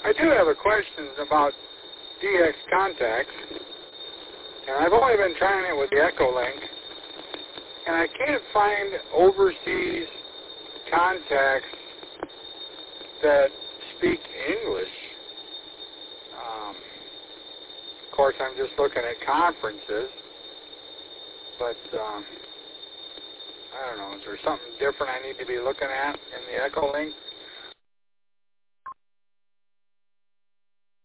I do have a question about DX contacts, and I've only been trying it with the Echolink, and I can't find overseas contacts that speak English. Of course, I'm just looking at conferences, but I don't know, is there something different I need to be looking at in the Echolink?